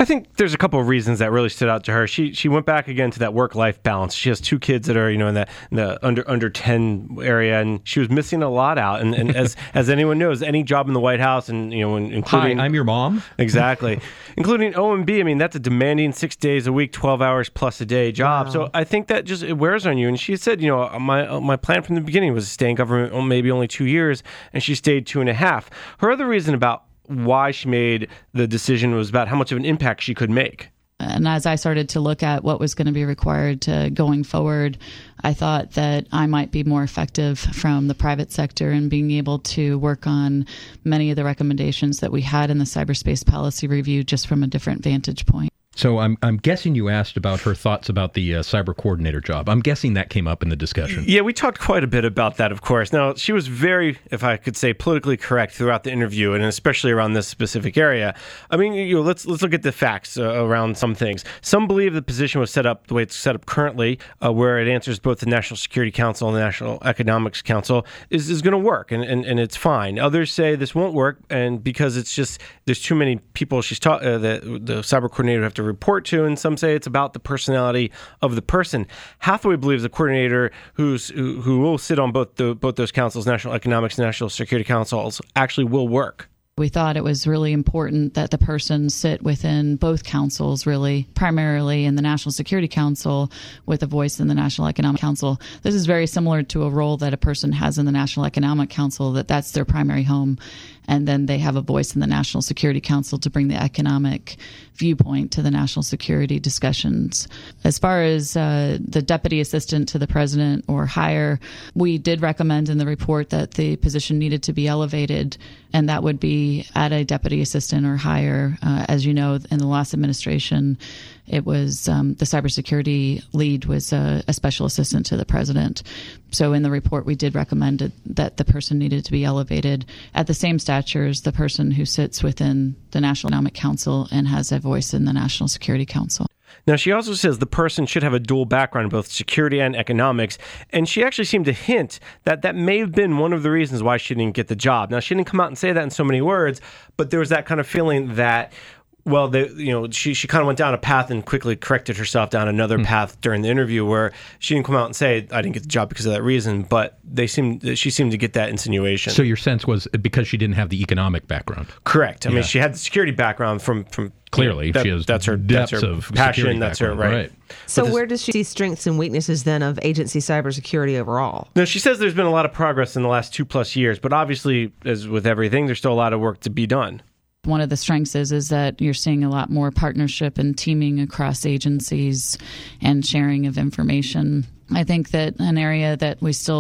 I think there's a couple of reasons that really stood out to her. She went back again to that work-life balance. She has 2 kids that are, in the under 10 area, and she was missing a lot out. And as anyone knows, any job in the White House, and including, hi, I'm your mom. Exactly, including OMB. I mean, that's a demanding 6 days a week, 12 hours plus a day job. Wow. So I think that just it wears on you. And she said, my plan from the beginning was to stay in government maybe only 2 years, and she stayed 2.5. Her other reason about why she made the decision was about how much of an impact she could make. And as I started to look at what was going to be required to going forward, I thought that I might be more effective from the private sector in being able to work on many of the recommendations that we had in the cyberspace policy review just from a different vantage point. So I'm guessing you asked about her thoughts about the cyber coordinator job. I'm guessing that came up in the discussion. Yeah, we talked quite a bit about that, of course. Now, she was very, if I could say, politically correct throughout the interview, and especially around this specific area. I mean, let's look at the facts around some things. Some believe the position was set up the way it's set up currently, where it answers both the National Security Council and the National Economics Council, is going to work, and it's fine. Others say this won't work, and because it's just there's too many people she's taught the cyber coordinator would have to report to, and some say it's about the personality of the person. Hathaway believes the coordinator who will sit on both those councils, National Economics and National Security Councils, actually will work. We thought it was really important that the person sit within both councils, really, primarily in the National Security Council with a voice in the National Economic Council. This is very similar to a role that a person has in the National Economic Council, that's their primary home. And then they have a voice in the National Security Council to bring the economic viewpoint to the national security discussions. As far as the deputy assistant to the president or higher, we did recommend in the report that the position needed to be elevated, and that would be at a deputy assistant or higher. As you know, in the last administration, it was the cybersecurity lead was a special assistant to the president. So in the report, we did recommend that the person needed to be elevated at the same stature as the person who sits within the National Economic Council and has a voice in the National Security Council. Now, she also says the person should have a dual background in both security and economics, and she actually seemed to hint that that may have been one of the reasons why she didn't get the job. Now, she didn't come out and say that in so many words, but there was that kind of feeling that, well, she kind of went down a path and quickly corrected herself down another path during the interview where she didn't come out and say, I didn't get the job because of that reason, but she seemed to get that insinuation. So your sense was because she didn't have the economic background? Correct. I mean, she had the security background from clearly, that's her passion. That's her right. So where does she see strengths and weaknesses then of agency cybersecurity overall? No, she says there's been a lot of progress in the last 2+ years, but obviously, as with everything, there's still a lot of work to be done. One of the strengths is that you're seeing a lot more partnership and teaming across agencies and sharing of information. I think that an area that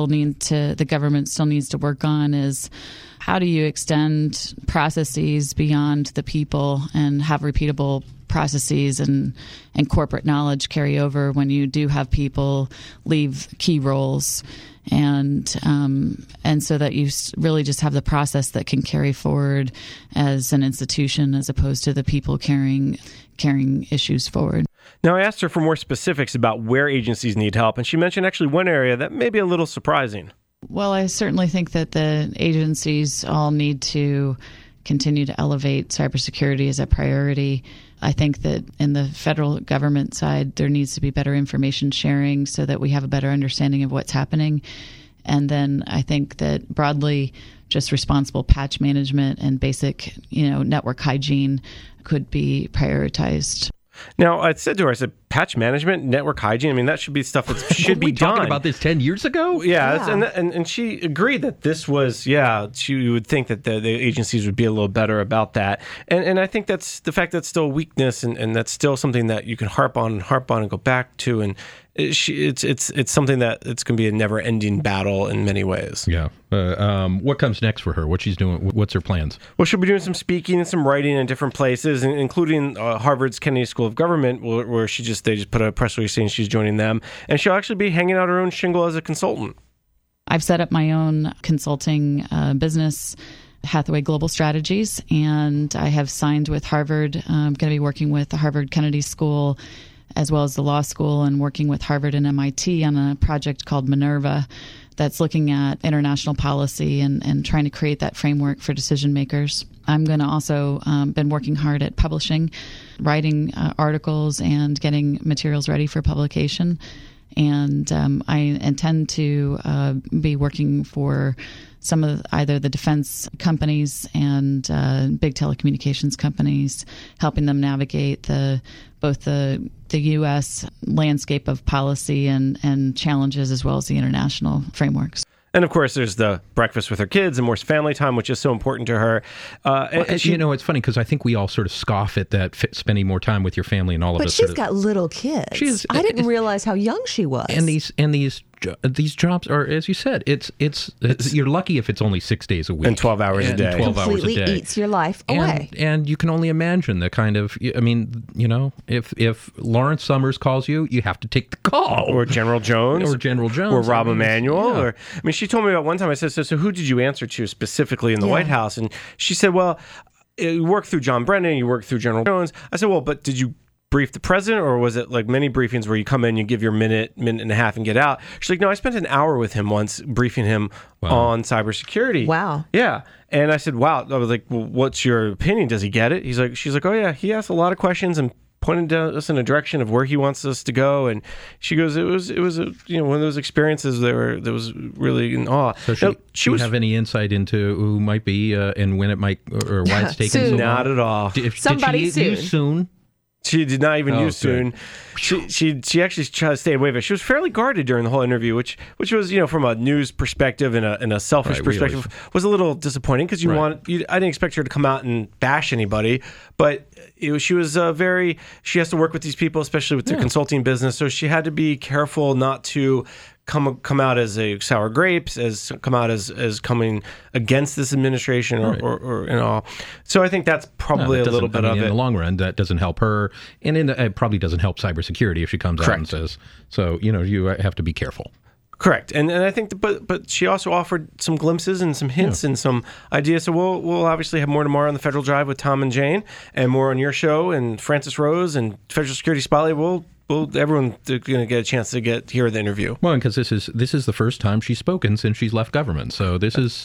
the government still needs to work on is how do you extend processes beyond the people and have repeatable processes and corporate knowledge carry over when you do have people leave key roles, and so that you really just have the process that can carry forward as an institution as opposed to the people carrying issues forward. Now, I asked her for more specifics about where agencies need help, and she mentioned actually one area that may be a little surprising. Well, I certainly think that the agencies all need to continue to elevate cybersecurity as a priority. I think that in the federal government side, there needs to be better information sharing so that we have a better understanding of what's happening. And then I think that broadly, just responsible patch management and basic, network hygiene could be prioritized. Now, I said to her, patch management, network hygiene, I mean, that should be stuff that should be done. We talking about this 10 years ago? Yeah. And she agreed that this was, she would think that the agencies would be a little better about that. And I think that's the fact that's still a weakness, and that's still something that you can harp on and go back to. And it's something that it's going to be a never-ending battle in many ways. Yeah. What comes next for her? What she's doing? What's her plans? Well, she'll be doing some speaking and some writing in different places, including Harvard's Kennedy School of Government, where they just put a press release saying she's joining them, and she'll actually be hanging out her own shingle as a consultant. I've set up my own consulting business, Hathaway Global Strategies, and I have signed with Harvard. I'm going to be working with the Harvard Kennedy School as well as the law school, and working with Harvard and MIT on a project called Minerva that's looking at international policy and trying to create that framework for decision makers. I'm going to also been working hard at publishing, writing articles and getting materials ready for publication. And I intend to be working for some of either the defense companies and big telecommunications companies, helping them navigate both the U.S. landscape of policy and challenges, as well as the international frameworks. And of course, there's the breakfast with her kids and more family time, which is so important to her. It's funny because I think we all sort of scoff at that, spending more time with your family and all of But us. she's got little kids. I didn't realize how young she was. And these jobs are, as you said, it's you're lucky if it's only 6 days a week and 12 hours a day. 12 hours a completely day. eats your life away. And you can only imagine the kind of, if Lawrence Summers calls you, you have to take the call. Or General Jones. Or Rob Emanuel. Yeah. She told me about one time, I said, so who did you answer to specifically in the White House? And she said, well, you work through John Brennan, you work through General Jones. I said, well, but did you brief the president, or was it like many briefings where you come in, you give your minute and a half and get out? She's like, no, I spent an hour with him once briefing him on cybersecurity. Wow. Yeah. And I said, wow. I was like, well, what's your opinion? Does he get it? She's like, oh yeah, he asked a lot of questions and pointed us in a direction of where he wants us to go. And she goes, it was one of those experiences that was really in awe. So do you have any insight into who might be and when it might, or why it's taken so long? Not at all. Did she use soon? She did not even use soon. She actually tried to stay away, but she was fairly guarded during the whole interview, which was, from a news perspective and a selfish perspective, was a little disappointing because I didn't expect her to come out and bash anybody, but she was she has to work with these people, especially with their consulting business, so she had to be careful not to come out as a sour grapes, as come out as coming against this administration or So I think that's probably a little bit of it. In the long run, that doesn't help her, and it probably doesn't help cybersecurity if she comes out and says. So you have to be careful. Correct, and I think, but she also offered some glimpses and some hints and some ideas. So we'll obviously have more tomorrow on the Federal Drive with Tom and Jane, and more on your show and Francis Rose and Federal Security Spotlight. Everyone's going to get a chance to hear the interview. Well, because this is the first time she's spoken since she's left government. So this is,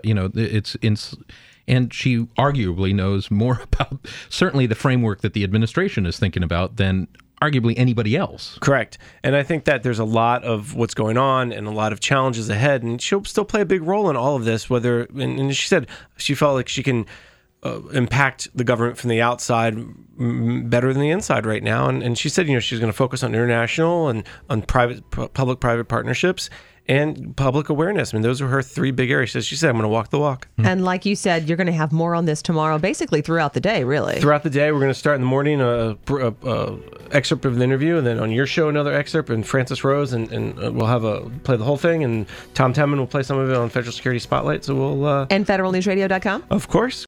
and she arguably knows more about certainly the framework that the administration is thinking about than arguably anybody else. Correct. And I think that there's a lot of what's going on and a lot of challenges ahead, and she'll still play a big role in all of this, and she said she felt like she can impact the government from the outside better than the inside right now. And she said, she's going to focus on international and on public-private partnerships and public awareness. I mean, those are her three big areas. She said, I'm going to walk the walk. And like you said, you're going to have more on this tomorrow, basically throughout the day, really. Throughout the day, we're going to start in the morning, excerpt of an interview, and then on your show, another excerpt, and Francis Rose, and we'll have play the whole thing, and Tom Temin will play some of it on Federal Security Spotlight. So we'll... And federalnewsradio.com? Of course.